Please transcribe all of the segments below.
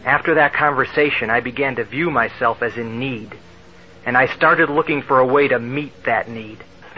After that conversation, I began to view myself as in need, and I started looking for a way to meet that need.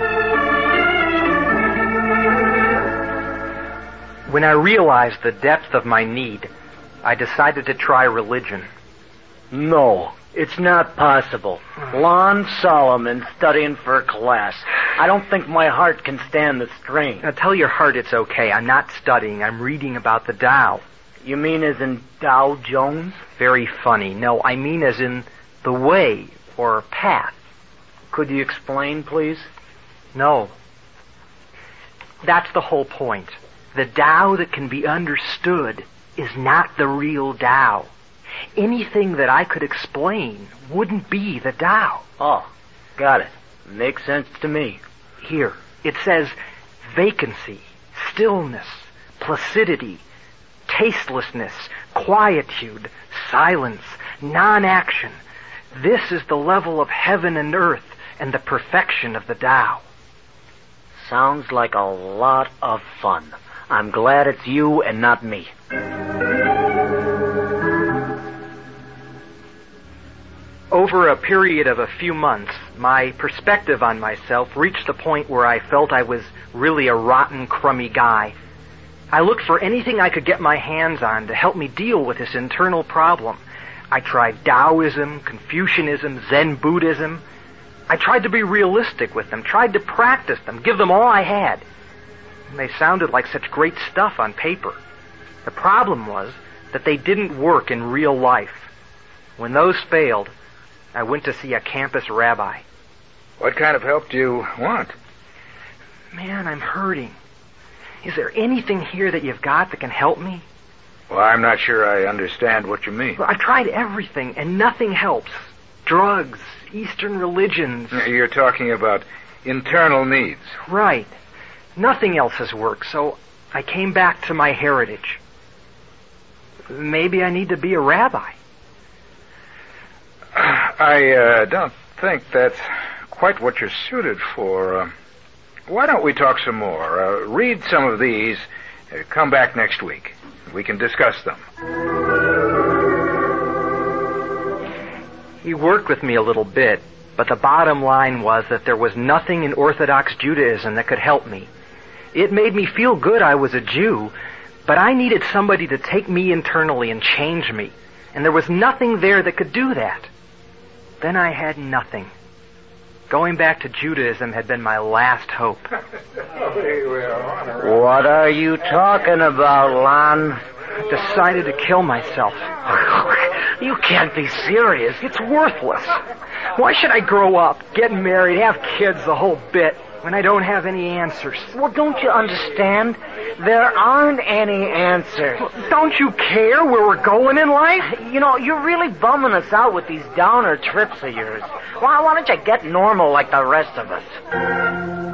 When I realized the depth of my need, I decided to try religion. No, it's not possible. Lon Solomon studying for a class. I don't think my heart can stand the strain. Now tell your heart it's okay. I'm not studying. I'm reading about the Tao. You mean as in Dow Jones? Very funny. No, I mean as in the way or path. Could you explain, please? No. That's the whole point. The Tao that can be understood is not the real Tao. Anything that I could explain wouldn't be the Tao. Oh, got it. Makes sense to me. Here, it says vacancy, stillness, placidity, tastelessness, quietude, silence, non-action. This is the level of heaven and earth and the perfection of the Tao. Sounds like a lot of fun. I'm glad it's you and not me. Over a period of a few months, my perspective on myself reached the point where I felt I was really a rotten, crummy guy. I looked for anything I could get my hands on to help me deal with this internal problem. I tried Taoism, Confucianism, Zen Buddhism. I tried to be realistic with them, tried to practice them, give them all I had. And they sounded like such great stuff on paper. The problem was that they didn't work in real life. When those failed, I went to see a campus rabbi. What kind of help do you want? Man, I'm hurting. Is there anything here that you've got that can help me? Well, I'm not sure I understand what you mean. Well, I've tried everything, and nothing helps. Drugs, Eastern religions. You're talking about internal needs. Right. Nothing else has worked, so I came back to my heritage. Maybe I need to be a rabbi. I don't think that's quite what you're suited for. Why don't we talk some more? Read some of these. Come back next week. We can discuss them. He worked with me a little bit, but the bottom line was that there was nothing in Orthodox Judaism that could help me. It made me feel good I was a Jew, but I needed somebody to take me internally and change me, and there was nothing there that could do that. Then I had nothing. Going back to Judaism had been my last hope. What are you talking about, Lon? I decided to kill myself. You can't be serious. It's worthless. Why should I grow up, get married, have kids, the whole bit, when I don't have any answers? Well, don't you understand? There aren't any answers. Don't you care where we're going in life? You know, you're really bumming us out with these downer trips of yours. Why don't you get normal like the rest of us?